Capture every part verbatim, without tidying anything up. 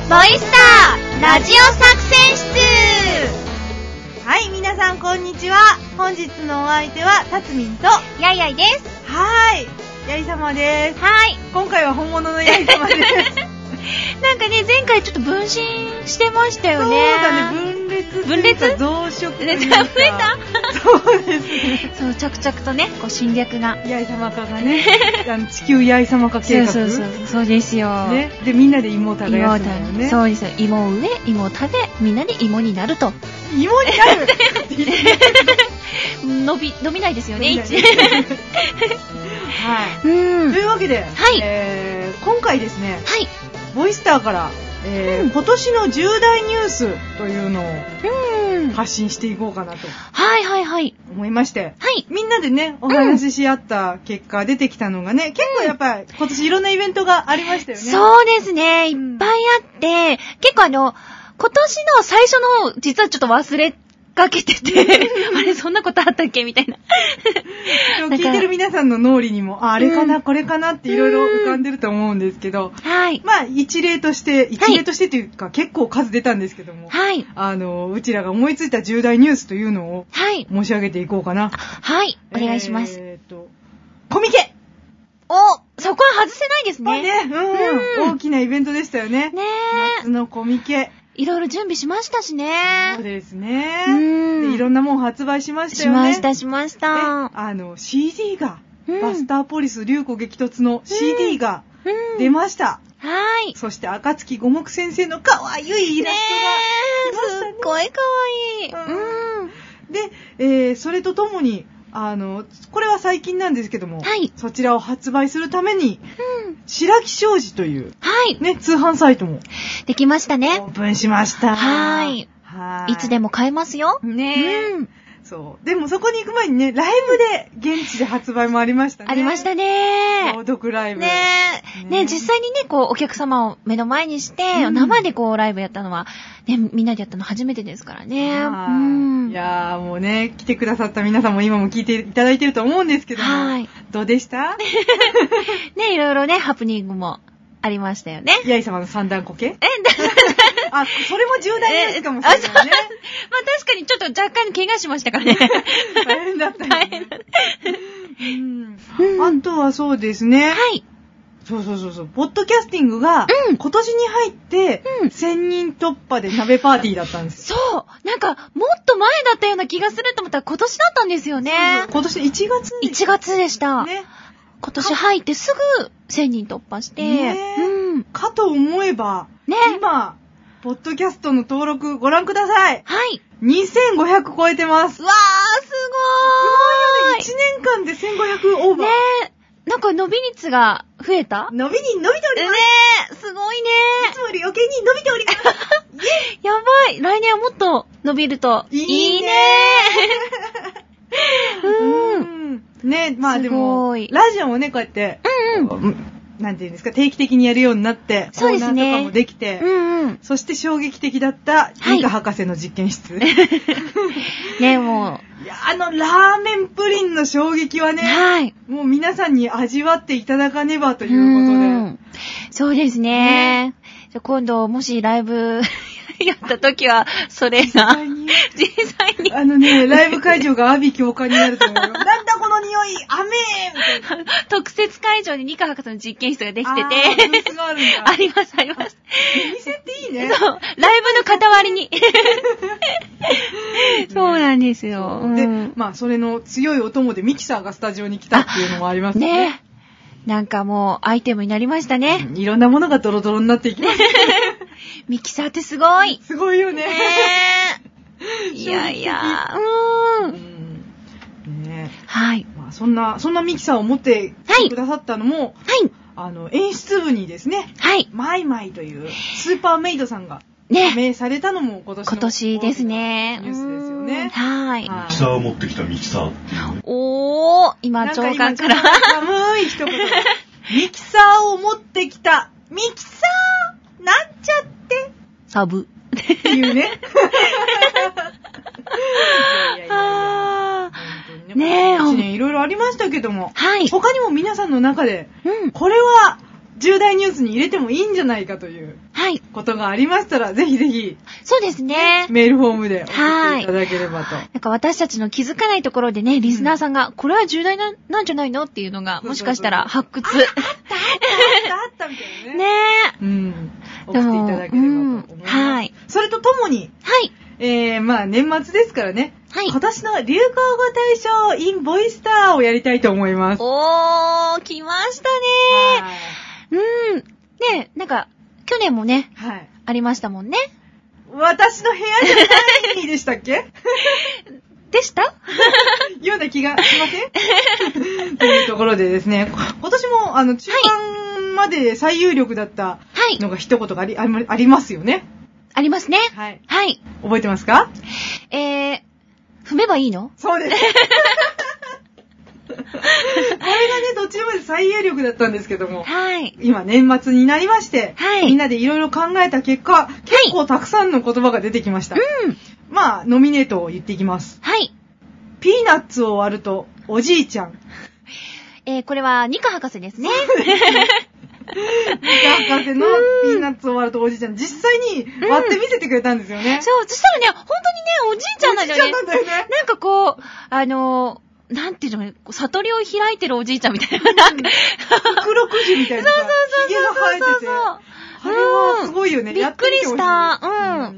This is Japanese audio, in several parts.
ボイスターラジオ作戦室。 はい、皆さんこんにちは。本日のお相手はたつみんとやいやいです。 はーい、やい様です。 はい、 今回は本物のやい様ですなんかね、前回ちょっと分身してましたよね。 そうだね、分裂分裂増殖というか増えたそうですね。 そう、着々とね、こう侵略がやい様化がねあの地球やい様化計画。 そうそうそう、そうですよ、 ね、でみんなで芋を耕すのよね。 そうですよ、芋を植え、芋を食べ、みんなで芋になると。 芋になる伸び、伸びないですよね、一はい、うん、というわけで、 はい、 えー、今回ですね、 はい、 ボイスターから、えーうん、今年の重大ニュースというのを発信していこうかなと、 はいはいはい思いまして、 はい、 みんなでねお話しし合った結果出てきたのがね、うん、結構やっぱり今年いろんなイベントがありましたよね。 そうですね、いっぱいあって、結構あの今年の最初の実はちょっと忘れかけててあれそんなことあったっけみたいな聞いてる皆さんの脳裏にも あ, あれかな、うん、これかなっていろいろ浮かんでると思うんですけど、 はい、 まあ一例として一例としてというか、はい、結構数出たんですけども、 はい、 あのうちらが思いついた重大ニュースというのを申し上げていこうかな。 はい、お願いします。 えーとコミケ、 お、そこは外せないですね。 ね、うん、うん、大きなイベントでしたよね。 ね、 夏のコミケ。 いろいろ準備しましたしね。 そうですね。うん。で、いろんなもん発売しましたよね。 しましたしました。 あの シーディー が、うん、バスターポリス竜子激突の シーディー が出ました。 うんうん、はい。 そして暁五目先生の可愛いイラストが出ましたね。 すっごい可愛い。 うん。で、えー、それとともに。あのこれは最近なんですけども、 はい、 そちらを発売するために、うん、白木商事という、 はいね、通販サイトもできましたね。 オープンしました。 はい、はい、いつでも買えますよね、うん、そうでもそこに行く前にねライブで現地で発売もありましたね。 ありましたね。 朗読ライブねえ、ね、実際にねこうお客様を目の前にして、うん、生でこうライブやったのはね、みんなでやったの初めてですからね。うん、 いやーもうね来てくださった皆さんも今も聞いていただいてると思うんですけども、はい、どうでしたね、いろいろねハプニングもありましたよね。 やい様の三段こけ。 えあ、それも重大ニュースかもしれないね。まあ確かにちょっと若干怪我しましたからね。 大変だったね。大変だった。うん。あとはそうですね。 はい。 そうそうそうそう。ポッドキャスティングが、うん、今年に入って、うん、せんにん突破で鍋パーティーだったんですよ。 そう。なんか、もっと前だったような気がすると思ったら今年だったんですよね。 そうそう、今年いちがつ。 いちがつでした。ね。今年入ってすぐせんにん突破して。 ね、うん。かと思えば、ね、今、ポッドキャストの登録ご覧ください。 はい。 にせんごひゃく超えてます。 わー、すごーい。 すごいよね。いちねんかんでせんごひゃくオーバー。 ねえ。なんか伸び率が増えた？ 伸びに伸びております。 ねえ、すごいね。 いつもより余計に伸びております。 やばい。来年はもっと伸びるといいね。いいねうん。ね、まあでも、ラジオもね、こうやって、 うんうん。 なんていうんですか、定期的にやるようになって、 そうですね、 コーナーとかもできて、 うんうん、 そして衝撃的だったミカ博士の実験室。はい、 ね、もう。いや、あのラーメンプリンの衝撃はね、 はい、 もう皆さんに味わっていただかねばということで。 うん、そうですね。ね、じゃ今度もしライブやった時はそれが実際に実際にあのね、ライブ会場が阿鼻教官になると思うよ。なんだこの匂い、甘えみたいな。 特設会場にニカ博士の実験室ができてて、あ, あ, るんだありますあります。 店っていいね。 そう、ライブの傍りに。そうなんですよ。 で、うん、まあそれの強いお供でミキサーがスタジオに来たっていうのもありますね。ね。 なんかもうアイテムになりましたね。 いろんなものがドロドロになっていきます。 ミキサーってすごい。 すごいよね。 ねいやいや、うーん。 うんね、 はい。 まあそんなそんなミキサーを持ってきてくださったのも、はい。あの演出部にですね、 はい。 マイマイというスーパーメイドさんが加盟されたのも今年の今年ですね。 ニュースですよね。 はい。 ミキサーを持ってきたミキサーっていう。 おー、今長官から寒い一言。ミキサーを持ってきたミキサーなんちゃってサブっていうね。いやいやいやいやねえ、いちねんいろいろありましたけども、 はい。 他にも皆さんの中で、うん、これは重大ニュースに入れてもいいんじゃないかというはい。 ことがありましたら、ぜひぜひそうですね。 メールフォームで送っていただければと。 なんか私たちの気づかないところでね、リスナーさんが、これは重大な、なんじゃないのっていうのが、もしかしたら発掘。 あったあったあったあったみたいなね。 ねえ。うん。送っていただければと思います。 はい。 それとともに、 はい。 えー、まあ年末ですからね。 はい。 今年の流行語大賞 in ボイスターをやりたいと思います。 おー、来ましたねー。うん。ねなんか、去年もね、はい。ありましたもんね。 私の部屋じゃないでしたっけでしたような気がしませんというところでですね、今年もあの中盤まで最有力だったのが一言があり、はい、ありますよね。 ありますね。 はい。 はい。 覚えてますか？ えー、踏めばいいの？ そうです。これがね、途中まで最有力だったんですけども、はい、今年末になりまして、はい、みんなでいろいろ考えた結果、結構たくさんの言葉が出てきました。はい、うん、まあ、ノミネートを言っていきます。はい。ピーナッツを割ると、おじいちゃん。 えー、これは、ニカ博士ですね。 ニカ博士のピーナッツを割るとおじいちゃん、実際に割って見せてくれたんですよね。 うん、そう、そしたらね、本当にね、おじいちゃんなんだよね。 おじいちゃんなんだよね。 なんかこう、あのー、なんていうの、悟りを開いてるおじいちゃんみたいな。なんか、 袋くじみたいな。そうそうそう。髭が生えてて。あれはすごいよね。 びっくりした。うん。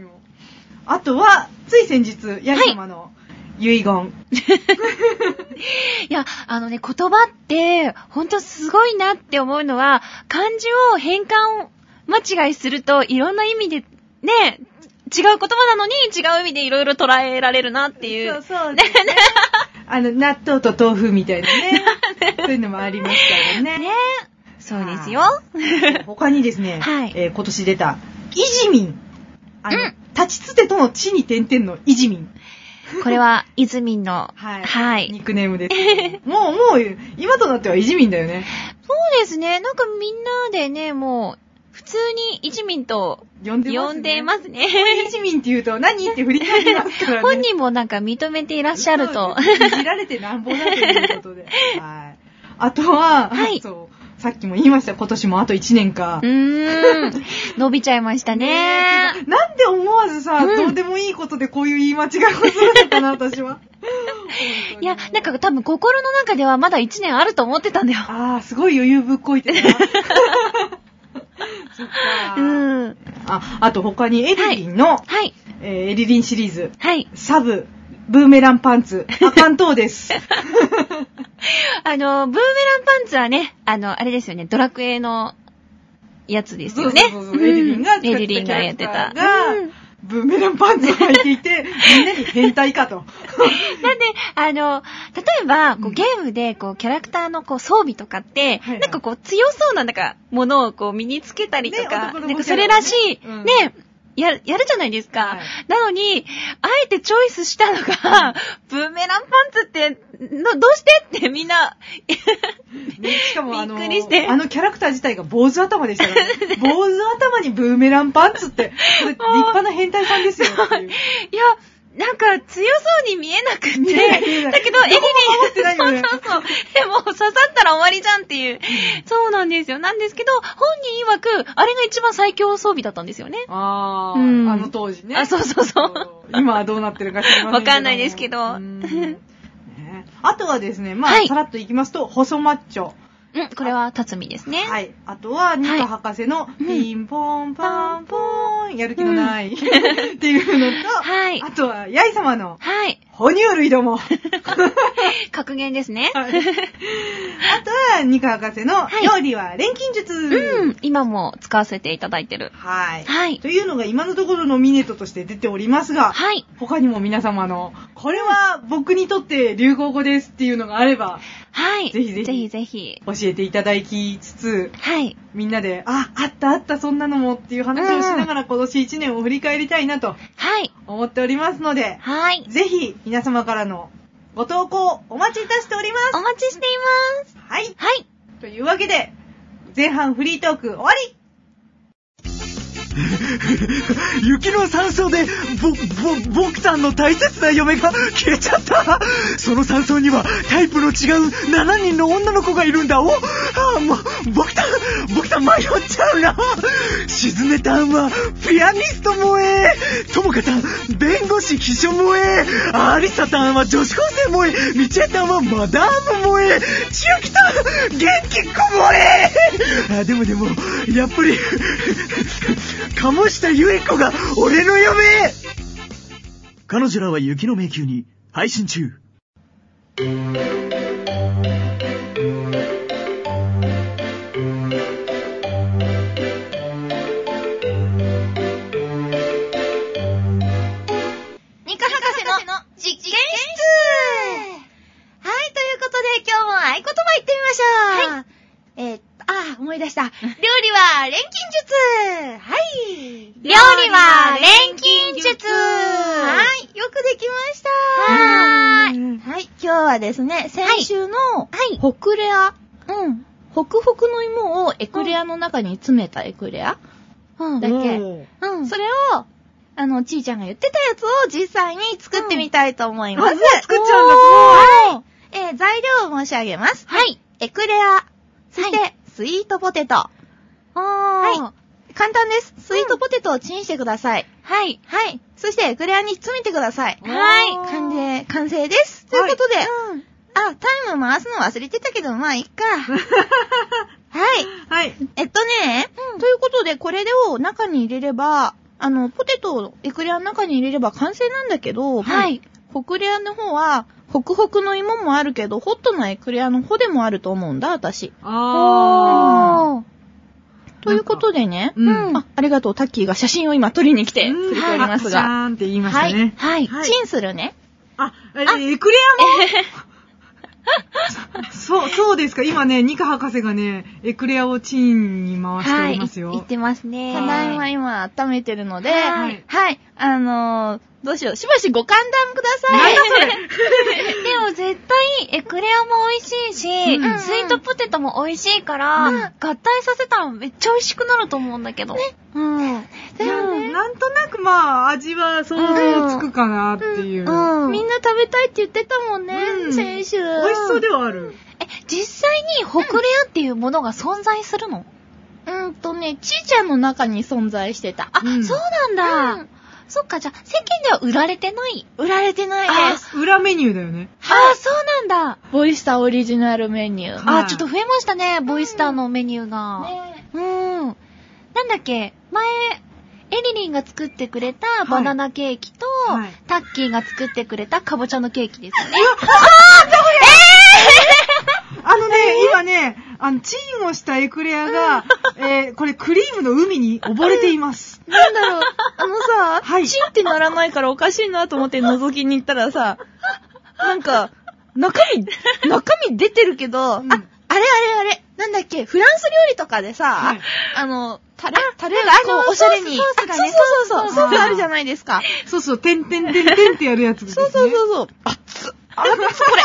あとは、つい先日、ヤギ様の遺言。はい、 いや、あのね、言葉って、ほんとすごいなって思うのは、漢字を変換間違いすると、いろんな意味で、ね、違う言葉なのに違う意味でいろいろ捉えられるなっていう。 そうそうですね。あの、納豆と豆腐みたいなね。そういうのもありますからね。ね。 そうですよ。 他にですね、はい、えー、今年出た、いじみん。あの、うん、立ちつてとの地に点々のいじみん。 これは、いずみんの、 はい。はい。ニックネームです。もう、もう、今となってはいじみんだよね。 そうですね。なんかみんなでね、もう、普通にいじみんと呼んでますね。呼んでますね。 いじみんって言うと何って振り返りますからね。 本人もなんか認めていらっしゃると。 いじられてなんぼだということで。はい。あとは、はい。そう。さっきも言いました。今年もあといちねんか。 うーん。伸びちゃいましたね。 ねなんで思わずさ、うん、どうでもいいことでこういう言い間違いをするのかな、私は。 いや、なんか多分心の中ではまだいちねんあると思ってたんだよ。 ああ、すごい余裕ぶっこいてた。そっか。うん。あ、あと他にエリリンの、はいはいえー、エリリンシリーズ、はい、サブ、ブーメランパンツ、アカントーです。 あの、ブーメランパンツはね、あの、あれですよね、ドラクエのやつですよね。 そうそうそう、エリリンが、エリリンがやってた。うんブーメランパンツを履いていて、みんなに変態かと。 なんで、あの、例えば、こうゲームで、こう、キャラクターのこう装備とかって、はいはい、なんかこう、強そうな、なんか、ものをこう、身につけたりとか、ね、なんかそれらしい、うん、ね、やる、やるじゃないですか。はい、なのに、あえてチョイスしたのが、ブーメランパンツって、のどうしてってみんな、 ね、しかもあの、 びっくりしてあのキャラクター自体が坊主頭でしたから、ね、坊主頭にブーメランパンツって、これ立派な変態さんですよっていう。 いや、なんか強そうに見えなくて、ね、だけどエリリン、 ってないよね、 そうそうそう。でも刺さったら終わりじゃんっていう、うん、そうなんですよ。なんですけど、本人曰く、あれが一番最強装備だったんですよね。 ああ、うん、あの当時ね。 あ、そうそうそう。 今はどうなってるか知りませんけど。 わかんないですけど。 あとはですね、まあ、はい、さらっといきますと、細マッチョ。 うん、これは、辰巳ですね。 はい。あとは、ニカ博士の、ピンポンパンポーン、やる気のない、うん、っていうのと、はい。あとは、ヤイ様の、はい。哺乳類ども。 格言ですね。 はい。あとは、ニカ博士の、料理は錬金術。 うん。今も使わせていただいてる。 はい。はい。というのが今のところノミネートとして出ておりますが、はい。他にも皆様の、これは僕にとって流行語ですっていうのがあれば、 はい。 ぜひぜひ。 ぜひぜひ。 教えていただきつつ、はい。みんなで、あ、あったあった、そんなのもっていう話をしながら今年いちねんを振り返りたいなと、はい。思っておりますので、はい。ぜひ、皆様からのご投稿お待ちいたしております。 お待ちしています。 はい。はい。というわけで、前半フリートーク終わり。 雪の山荘でぼ、ぼ、僕さんの大切な嫁が消えちゃった。その山荘にはタイプの違うしちにんの女の子がいるんだ。おああ、もう僕さん僕さん迷っちゃうな。静音たんはピアニスト萌え、ともかたん弁護士秘書萌え、アリサたんは女子高生萌え、みちえたんはマダーム萌え、千秋たん元気っ子萌え。あでもでもやっぱり鴨下由依子が俺の嫁。彼女らは雪の迷宮に配信中。 実験室。はい、ということで今日も合言葉言ってみましょう。はい。えー、あ、思い出した。料理は錬金術。はい。 料理は錬金術。 はい、よくできました。 はーい。 はい、今日はですね、先週の、はい、ホクレア。うん。ホクホクの芋をエクレアの中に詰めたエクレア。うん。だけ。うん。それを、あの、ちーちゃんが言ってたやつを実際に作ってみたいと思います。うん、 まず作っちゃうんだ、 はい。えー、材料を申し上げます。はい。エクレア。そして、はい、スイートポテト。はい。簡単です。スイートポテトをチンしてください。うん、はい。はい。そして、エクレアに詰めてください。はい。完成、完成です。ということで、はい、うん、あ、タイム回すの忘れてたけど、まあ、いっか。はい。はい。えっとね、うん、ということで、これを中に入れれば、あの、ポテトをエクレアの中に入れれば完成なんだけど、はい。ホクレアの方は、ホクホクの芋もあるけど、ホットなエクレアの方でもあると思うんだ、私。あー。ということでね、うん。あ、ありがとう、タッキーが写真を今撮りに来てくれておりますが。 シャーンって言いましたね。 はい。はい。チンするね。 あ、え、エクレアもそう、そうですか。今ね、ニカ博士がね、エクレアをチンに回しておりますよ。 はい、言ってますね。ただいま今温めてるので、はい。はい。あのー、どうしよう。しばしご歓談ください。 なんだそれでも絶対、エクレアも美味しいし、うん、スイートポテトも美味しいから、うん、合体させたらめっちゃ美味しくなると思うんだけど。ね。うん。 でもね、なんとなくまあ、味は想像つくかなっていう。 うんうん、みんな食べたいって言ってたもんね、うん、先週。 美味しそうではある。 え、実際にホクレアっていうものが存在するの？ うんとね、ちーちゃんの中に存在してた。 あ、うん、そうなんだ。うん、そっか、じゃあ、世間では売られてない？ 売られてないです。 裏メニューだよね。 ああ、そうなんだ。 ボイスターオリジナルメニュー。 あ、ちょっと増えましたね、ボイスターのメニューが。ね、うん。なんだっけ、前、エリリンが作ってくれたバナナケーキと、はい、タッキーが作ってくれたカボチャのケーキですね。ああ、どこえー、あのね、今ね、あの、チンをしたエクレアが、えー、これクリームの海に溺れています。 なんだろう、あのさ、はい、チンってならないからおかしいなと思って覗きに行ったらさ、なんか、中身、中身出てるけど、うん、あ、あれあれあれ、なんだっけ、フランス料理とかでさ、はい、あの、タレ、タレがこう、おしゃれに。そうそうそう、そうそうそう、ソースあるじゃないですか。 そうそう、てんてんてんてんってやるやつですね。 そうそうそうそう。あっつ。あっつ、これ。なんか、なんかすごい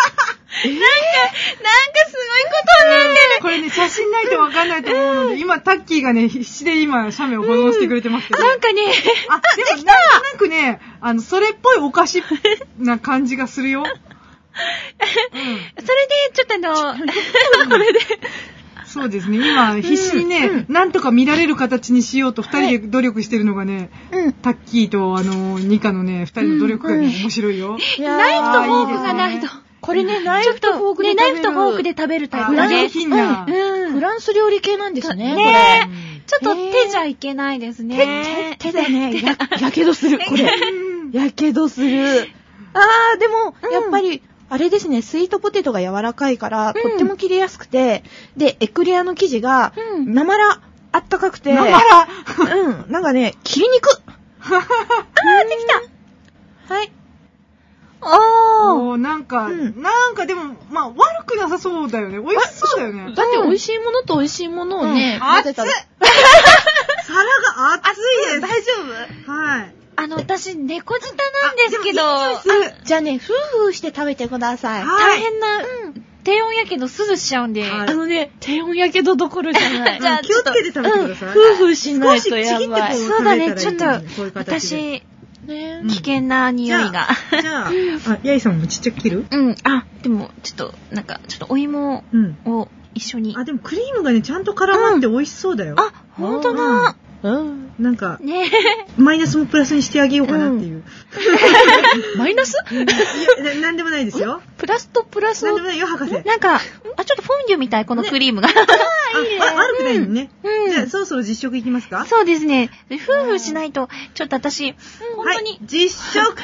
ことになってる。 これね、写真ないとわかんないと思うので、今、タッキーがね、必死で今、写メを保存してくれてますけど。 なんかね、 あ、でも、なんとなくね、あの、それっぽいお菓子な感じがするよ。うん。 それで、ちょっとあの、これで。 そうですね。今、必死にね、うん、なんとか見られる形にしようと二人で努力してるのがね、はい、タッキーとあの、ニカのね、二人の努力がね、面白いよ。 いやナイフとフォークがないと。 これね、ナイフとフォークで食べる。 ね、ナイフとフォークで食べるタイプだね。 品な、 うん。フランス料理系なんですね。 ねちょっと手じゃいけないですね。 手、手だね。や、やけどする、これ。やけどする。あー、でも、やっぱり、あれですね、スイートポテトが柔らかいから、うん、とっても切れやすくて、で、エクレアの生地が、うん、生ら、あったかくて、 生らうん、なんかね、切りにくあー、できたはい。 おー、なんか、うん、なんかでも、まあ、悪くなさそうだよね。美味しそうだよね。 だって美味しいものと美味しいものをね、 混ぜたら。皿が熱いです。 大丈夫？ はい。 あの、私、猫舌なんですけど。 じゃあね、ふーふーして食べてください。 大変な。 うん。 低温やけどすぐしちゃうんで。 あのね、低温やけどどころじゃない。 じゃあ、気をつけて食べてください。 ふうふうしないとやばい。 そうだね、ちょっと、私、 ね、 危険な匂いが。 じゃあ、あ、ヤイさんもちっちゃく切る？ うん。あ、でも、ちょっと、なんか、ちょっとお芋を一緒に。 あ、でもクリームがね、ちゃんと絡まって美味しそうだよ。 あ、ほんとだ。 うん。なんか、ね、マイナスもプラスにしてあげようかなっていう。 マイナス？ いや、なんでもないですよ。 プラスとプラス。 なんでもないよ、博士。 なんか、あ、ちょっとフォンデュみたい、このクリームが。 あ、悪くないのね。じゃあ、そろそろ実食いきますか？ そうですね。ふうふうしないと、ちょっと私、本当に。 実食。ちょっ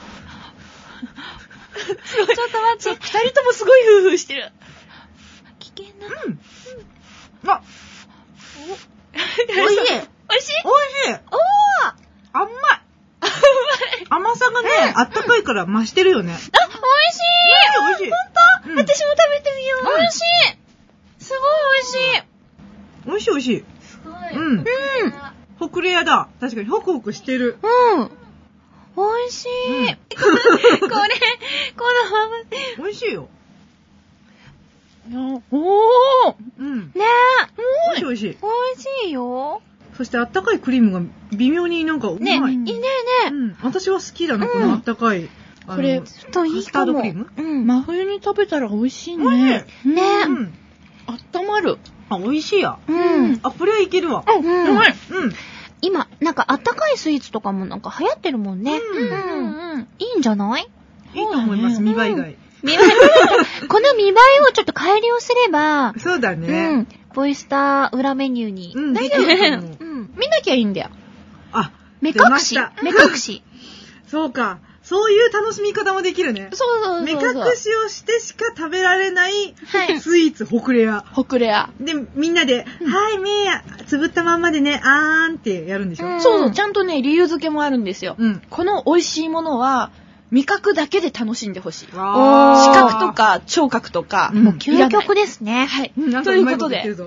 と待って。 二人ともすごいふうふうしてる。 危険な。 うん。あ、 美味しい。美味しい？ 美味しい。 おー！ 甘い。甘さがね、あったかいから増してるよね。あ、美味しい。美味しい。 ほんと？私も食べてみよう。美味しい。すごい美味しい。 美味しい美味しい。 すごい。 うん。うん。ホクレアだ。確かにホクホクしてる。 うん。美味しい。これ、このまま。 美味しいよ。 おー。 うん。 ねえ。美味しい美味しい。 美味しいよ。 そしてあったかいクリームが微妙になんかうまい。 ね、いいねね。 うん。私は好きだな、このあったかい。 これ、 ちょっといいかも。 カスタードクリーム？ うん。真冬に食べたら美味しいね。 ね。 うん。 あったまる。 あ、美味しいや。 うん。 あ、これはいけるわ。 うん。 うまい。うん。 今、なんかあったかいスイーツとかもなんか流行ってるもんね。うんうんうん。いいんじゃない？ いいと思います、見栄え以外。 見栄え、この見栄えをちょっと改良すれば、 そうだね。 うん。ボイスター裏メニューに。 うん、大丈夫だと思う。 うん。 見なきゃいいんだよ。 あ、 目隠し。目隠し。 そうか。そういう楽しみ方もできるね。 そうそうそう。 目隠しをしてしか食べられないスイーツ、ホクレア。 ホクレア。 で、みんなで、はい、目や、つぶったまんまでね、あーんってやるんでしょ？ そうそう、ちゃんとね、理由付けもあるんですよ。 うん。 この美味しいものは、味覚だけで楽しんでほしい。視あ覚とか聴覚とか、 もう究極ですね。 はい。 なんということで。だ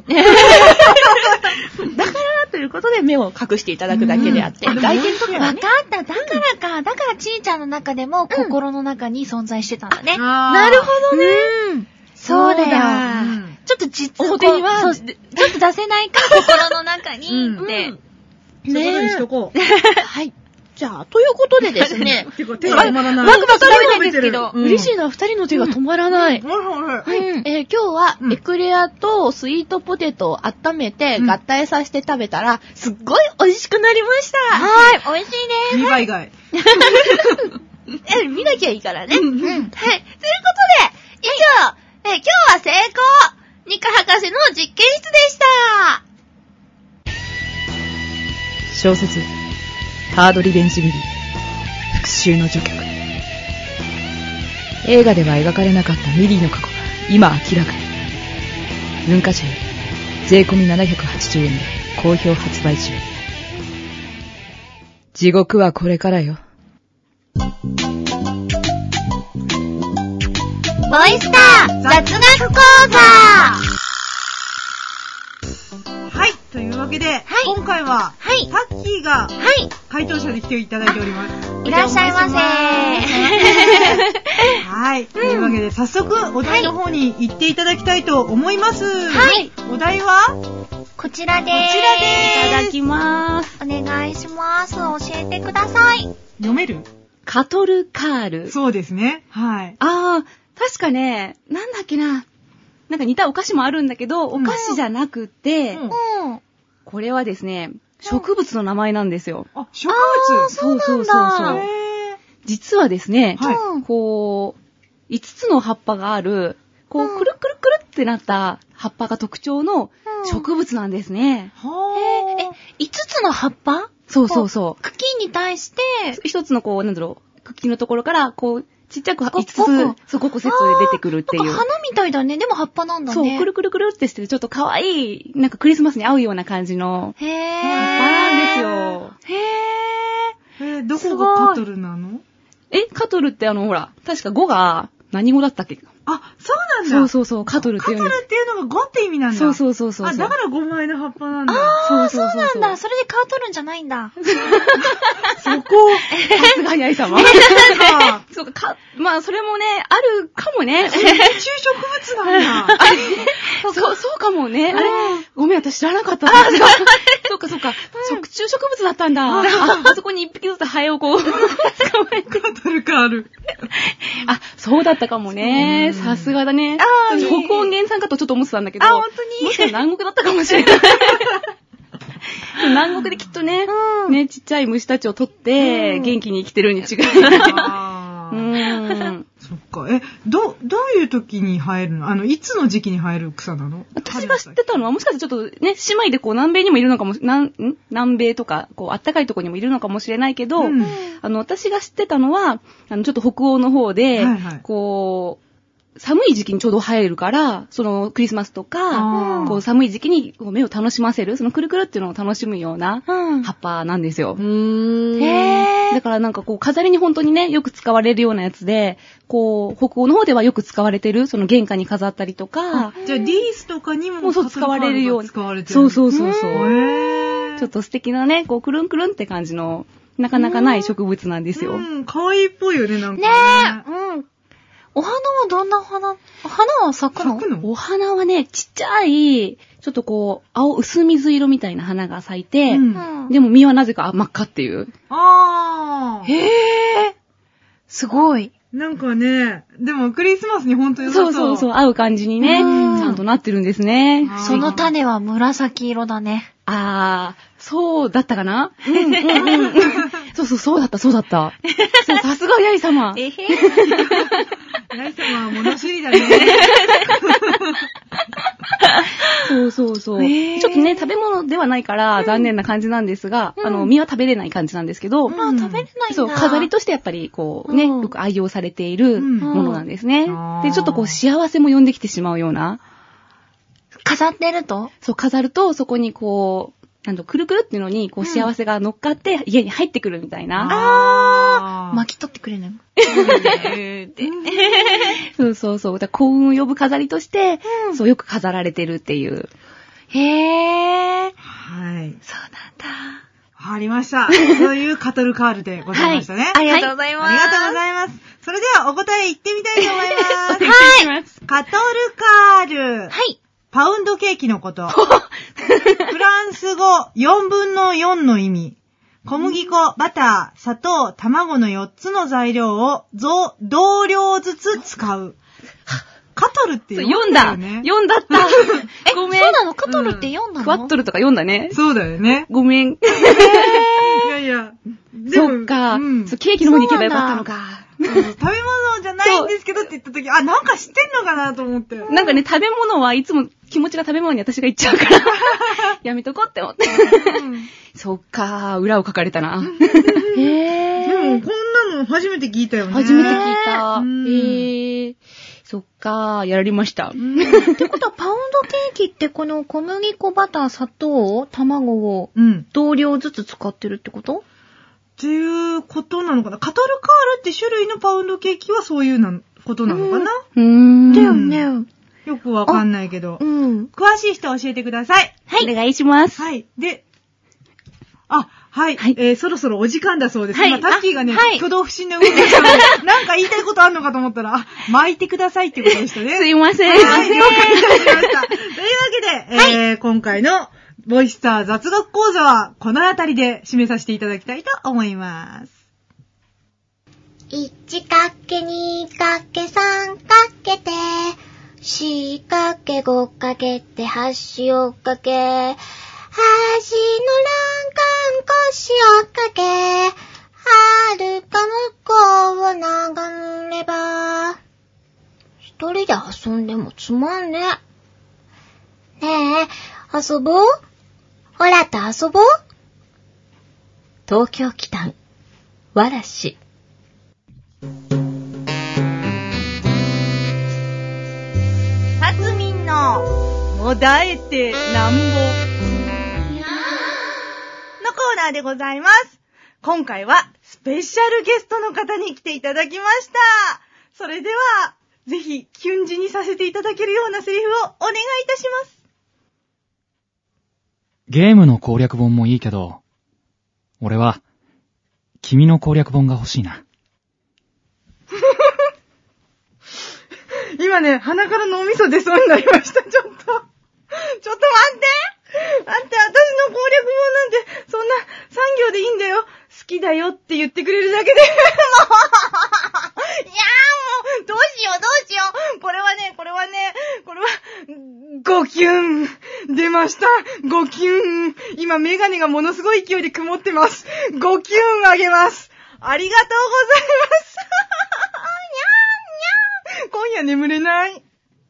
からということで目を隠していただくだけであって、外見とかわかった。だからか。だからちーちゃんの中でも心の中に存在してたんだね。 なるほどね。 そうだよ。ちょっと実は、 表には、 ちょっと出せないか、心の中に。って。 そういうことにしとこう。 はい。じゃあ、ということでですね。 結構手が止まらない。 ワクワク食べてるんですけど。 嬉しいな、二人の手が止まらない。 はい。 え今日は、エクレアとスイートポテトを温めて合体させて食べたら、すっごい美味しくなりました。 はい、美味しいです。 見栄え以外。 え、見なきゃいいからね。うん。はい。ということで、以上、え今日は成功ニカ博士の実験室でした。 小説ハードリベンジミリー復讐の序曲。映画では描かれなかったミリーの過去が今明らかに。文化庁より税込みななひゃくはちじゅうえんで好評発売中。地獄はこれからよ。 ボイスター雑学講座。 はい、というわけで、はい、今回は、はい、タッキーが、はい、回答者で来ていただいております。 いらっしゃいませ。 はい、というわけで、早速、お題の方に行っていただきたいと思います。はい。お題はこちらでーす。 こちらでーす。 いただきまーす。 お願いします。教えてください。 読める？ カトルカール。 そうですね。はい。 あー、確かね、なんだっけな。なんか似たお菓子もあるんだけど、お菓子じゃなくて、 うん。 これはですね、植物の名前なんですよ。 あ、植物？ そうなんだ。 そうそうそう。実はですね、 はい、 こう、いつつの葉っぱがある、こう、くるくるくるってなった葉っぱが特徴の植物なんですね。 はー。え、いつつの葉っぱ？ そうそうそう。 茎に対して、 一つのこう、なんだろう、茎のところから、こう、ちっちゃくいつつ、そう、ごこセットで出てくるっていう。 なんか花みたいだね。でも葉っぱなんだね。 そう、くるくるくるってしてる、ちょっと可愛い、なんかクリスマスに合うような感じの、 へー。 葉っぱなんですよ。 へー。えー、どこがカトルなの？ え、カトルってあの、ほら、確か語が何語だったっけ？ あ、そうなんだ。 そうそうそう、カトルっていう。 カトルっていうのがごって意味なんだ。 そうそうそうそう。 あ、だからごまいの葉っぱなんだ。 ああ、そうなんだ。それで皮取るんじゃないんだ。 そこ、 さすがにあい様。そうか、まあ、それもね、あるかもね。 食虫植物なんだ。 そう、そうかもね。あれ、ごめん、私知らなかった。そうか、そうか。食虫植物だったんだ。あそこに一匹ずつハエをこう、捕まえて。 カトルカール。 あ、そうだったかもね。さすがだね。北欧原産かとちょっと思ってたんだけど。 あ、本当にもしかしたら南国だったかもしれない。南国できっとね、ね、ちっちゃい虫たちを取って、元気に生きてるに違いない。うん。 そっか。え、ど、どういう時に生えるの？あの、いつの時期に生える草なの？ 私が知ってたのは、もしかしてちょっとね、姉妹でこう、南米にもいるのかもしれない、南米とか、こう、暖かいところにもいるのかもしれないけど、うん、あの、私が知ってたのは、あの、ちょっと北欧の方で、はいはい、こう、寒い時期にちょうど生えるから、そのクリスマスとか、こう寒い時期に目を楽しませる、そのくるくるっていうのを楽しむような葉っぱなんですよ。うん、へー。だからなんかこう飾りに本当にね、よく使われるようなやつで、こう、北欧の方ではよく使われてる、その玄関に飾ったりとか。 じゃあリースとかにもそう使われるように。 使われてる。 そうそうそうそう。へー。ちょっと素敵なね、こうくるんくるんって感じの、なかなかない植物なんですよ。 うん、可愛いっぽいよね、なんかね。 ねえ。うん。お花はどんな花？お花は咲くの？ 咲くの？ お花はね、ちっちゃい、ちょっとこう、青、薄水色みたいな花が咲いて、うん、でも実はなぜか真っ赤っていう。 あー。 へー。すごい。 なんかね、でもクリスマスにほんと良さそう。 そうそうそう、合う感じにね、ちゃんとなってるんですね。 その種は紫色だね。 あー、そうだったかな？うんうんうん。そうそう、そうだった、そうだった。さすがヤイ様。えへー。 ヤイ様は物知りだね。 そうそうそう。ちょっとね、食べ物ではないから残念な感じなんですが、うん、あの、実は食べれない感じなんですけど、 うん、あ、食べれないんだ。 そう、飾りとしてやっぱりこうね、よく愛用されているものなんですね。うん、で、ちょっとこう幸せも呼んできてしまうような。 飾ってると？ そう、飾るとそこにこう、なんと、くるくるっていうのに、こう、幸せが乗っかって、家に入ってくるみたいな。うん、 あー。巻き取ってくれないのそうそうそう。だ幸運を呼ぶ飾りとして、うん、そう、よく飾られてるっていう。 へー。 はい。 そうなんだ。 わかりました。そういうカトルカールでございましたね。 はい。ありがとうございます。 はい、ありがとうございます。それでは、お答え言ってみたいと思います。 はい。 カトルカール。 はい。 パウンドケーキのこと。フランス語よんぶんのよんの意味。小麦粉、バター、砂糖、卵のよっつの材料を同量ずつ使う。カトルって読んだよね。 読んだった。 え、ごめん。そうなの？カトルって読んだの？ クワットルとか読んだね。 そうだよね。 ごめん。いやいや。 そっか、うん。ケーキの方に行けばよかったのか。 食べ物じゃないんですけどって言った時、あ、なんか知ってんのかなと思って。 なんかね、食べ物はいつも気持ちが食べ物に私が行っちゃうから、やめとこうって思って。うん、そっかー、裏を書かれたな。 へー。でも、こんなの初めて聞いたよね。 初めて聞いた。へー。そっかー、やられました。 ってことは、パウンドケーキってこの小麦粉、バター、砂糖、卵を同量ずつ使ってるってこと？ っていうことなのかな。カトルカールって種類のパウンドケーキはそういうなことなのかな。 うーん。だよね。 よくわかんないけど。うん。詳しい人教えてください。 はい。お願いします。 はい。で、あ、はい。はい、えー、そろそろお時間だそうです。はい、今、タッキーがね、はい、挙動不審な動きをしたので、なんか言いたいことあんのかと思ったら、あ、巻いてくださいってことでしたね。 すいません。 はい、了解いたしました。というわけで、はい、えー、今回のボイスター雑学講座はこのあたりで締めさせていただきたいと思います。 いちかけにかけさんかけてしかけごかけてはしをかけはしの欄干腰をかけはるか向こうを眺めれば一人で遊んでもつまんね。ねえ、遊ぼう？ほらと遊ぼう？東京キタン、わらし。 さつみんのもだえてなんぼのコーナーでございます。今回はスペシャルゲストの方に来ていただきました。それではぜひ、キュン字にさせていただけるようなセリフをお願いいたします。 ゲームの攻略本もいいけど、俺は、君の攻略本が欲しいな。 今ね、鼻から脳みそ出そうになりました、ちょっと。ちょっと待って待って、私の攻略本なんて、そんなさん行でいいんだよ。好きだよって言ってくれるだけで。もういやーもう、どうしようどうしよう。これはね、これはね、これは、ごキュン。出ました。ごキュン。今、メガネがものすごい勢いで曇ってます。ごキュンあげます。ありがとうございます。にゃーにゃー。今夜眠れない。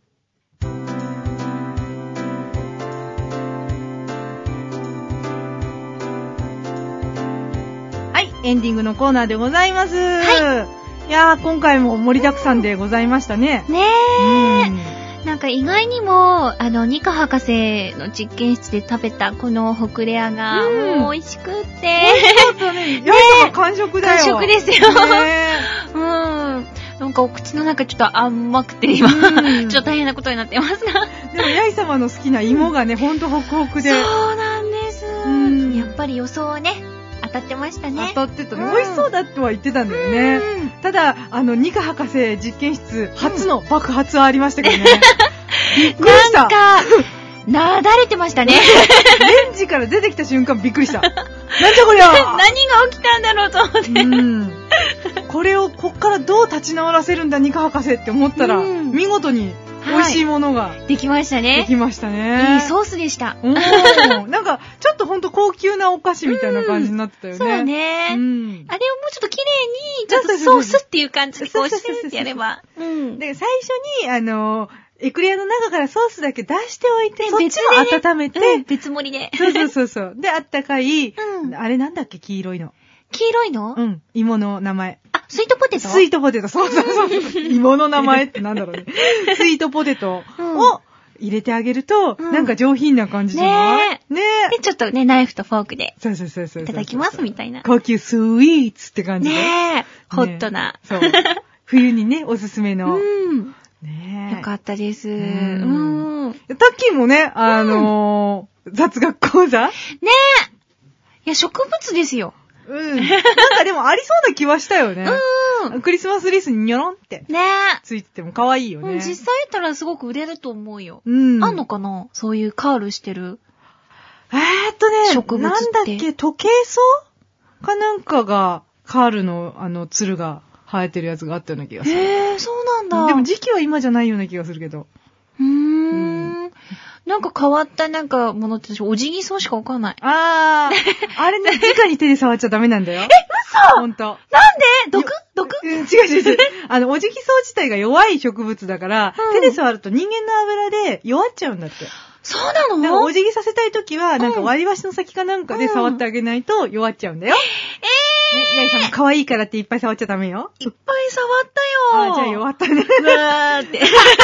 エンディングのコーナーでございます。はい。いやー、今回も盛りだくさんでございましたね。 ねえ。うん、なんか意外にも、あの、ニカ博士の実験室で食べたこのホクレアが、もう美味しくって。 そうだね。やいと完食だよ。 完食ですよ。ねうん。なんかお口の中ちょっと甘くて今、ちょっと大変なことになってますが。 でも、ヤイ様の好きな芋がね、ほんとホクホクで。 そうなんです。うん、やっぱり予想はね、当たってましたね。 当たってたね、うん。美味しそうだとは言ってたんだよね。うん、ただ、あの、ニカ博士実験室初の爆発はありましたけどね。うん、びっくりした。 なんか、なだれてましたね。 レンジから出てきた瞬間びっくりした。なんじゃこりゃ何が起きたんだろうと思って。うん、 これをこっからどう立ち直らせるんだ、ニカ博士って思ったら、うん、見事に、美味しいものが、はい、 できましたね。 できましたね。 いいソースでした。 おーなんか、ちょっとほんと高級なお菓子みたいな感じになってたよね。 うん、そうね、うん。あれをもうちょっと綺麗に、ちょっとソースっていう感じでこうしてってやれば。 うん。で、最初に、あの、エクレアの中からソースだけ出しておいて、そっちを温めて、 うん、別盛りで。 そうそうそうそう。で、あったかい、うん、あれなんだっけ、黄色いの。 黄色いの？ うん。芋の名前。 あ、スイートポテト？ スイートポテト。そうそうそう。芋の名前ってなんだろうね。スイートポテトを入れてあげると、うん、なんか上品な感じじゃない？ねえ。ねえ。で、ちょっとね、ナイフとフォークで。 そうそうそうそう。 いただきますみたいな。 高級スイーツって感じで。 ねえ。ホットな。 そう。冬にね、おすすめの。 うん。ねえ。よかったです。うん。 タッキーもね、あのー、雑学講座？ねえ。いや、植物ですよ。 うん。なんかでもありそうな気はしたよね。うん。クリスマスリースにニョロンって。ねえ。ついてても可愛いよね。 うん、実際言ったらすごく売れると思うよ。うん。あんのかな？そういうカールしてる。 えーっとね、植物って。なんだっけ、トケイソウかなんかが、カールのあの、つるが生えてるやつがあったような気がする。 へー、そうなんだ。 でも時期は今じゃないような気がするけど。 うーん。うんなんか変わったなんかものって私、おじぎそうしかわかんない。 あー。あれね、直に手で触っちゃダメなんだよ。え、 嘘ほんと。 なんで毒毒うん、違う違う違う。あの、おじぎそう自体が弱い植物だから、うん、手で触ると人間の油で弱っちゃうんだって。 そうなの？ だからお辞儀させたいときは、なんか割り箸の先かなんかで触ってあげないと弱っちゃうんだよ。えぇ、ー、ね、ヤイさん可愛いからっていっぱい触っちゃダメよ。 いっぱい触ったよ。 あ、じゃあ弱ったね。 うわーって。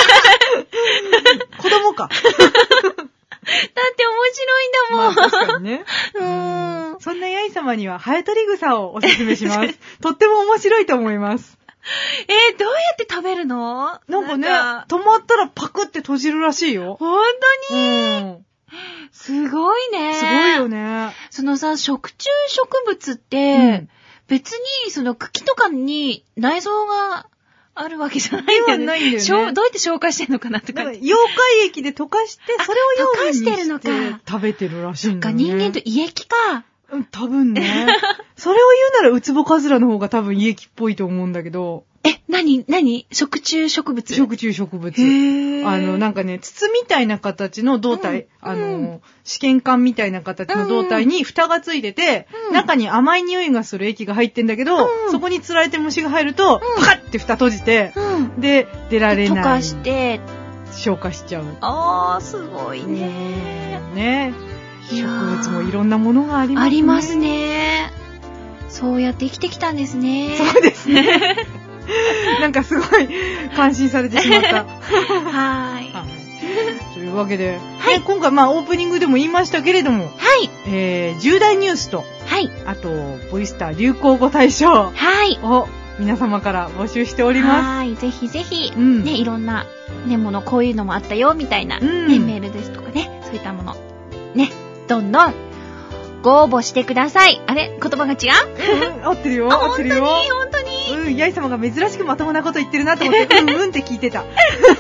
子供か。 だって面白いんだもん。 まあ、確かにね。うーん。そんなヤイ様にはハエトリグサをおすすめします。とっても面白いと思います。 えー、どうやって食べるの？ なんかね、止まったらパクって閉じるらしいよ。 ほんとに？うん。すごいね。 すごいよね。 そのさ、食虫植物って、うん、別にその茎とかに内臓があるわけじゃないんだよね。 ないんだよね。 どうやって消化してんのかなとか。 なんか溶解液で溶かして、それを溶かしてるのか。食べてるらしいんだよね。 そっか、人間と胃液か。 うん、多分ね。それを言うならウツボカズラの方が多分胃液っぽいと思うんだけど。 え、なになに食虫植物？ 食虫植物。へー。あの、なんかね、筒みたいな形の胴体、うん、あの、うん、試験管みたいな形の胴体に蓋がついてて、うん、中に甘い匂いがする液が入ってんだけど、うん、そこに釣られて虫が入ると、うん、パカッて蓋閉じて、うん、で、出られない。 溶かして、 消化しちゃう。 あー、すごいね。 ね。植物もいろんなものがありますね。 ありますね。そうやって生きてきたんですね。 そうですね。なんかすごい感心されてしまった。 はーい。 というわけで、はい、今回まあオープニングでも言いましたけれども、はい。えー、重大ニュースと、はい。あと、ボイスター流行語大賞。はい。を皆様から募集しております。 はい、ぜひぜひ、うん、ね、いろんな、ね、もの、こういうのもあったよ、みたいな、うん、ね、メールですとかね、そういったもの、ね、どんどん、ご応募してください。あれ言葉が違う、 うん、合ってるよ。合ってるよ。 本当に本当にうん、ヤイ様が珍しくまともなこと言ってるなと思って、うんうんって聞いてた。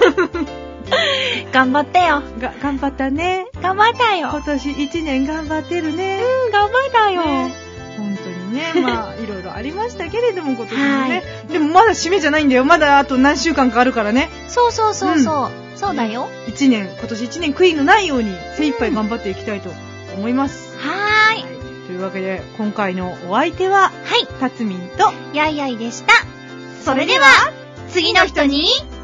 頑張ったよ。 が、頑張ったね。 頑張ったよ。 今年一年頑張ってるね。 うん、頑張ったよ。ね、 本当にね、まあ、いろいろありましたけれども、今年もね。はい、でもまだ締めじゃないんだよ。まだあと何週間かあるからね。 そうそうそうそう。うん、そうだよ。 一年、今年一年悔いのないように精一杯頑張っていきたいと思います。 うん、はーい。 というわけで、今回のお相手は、 はい。 たつみんと、 やいやいでした。それでは、次の人に、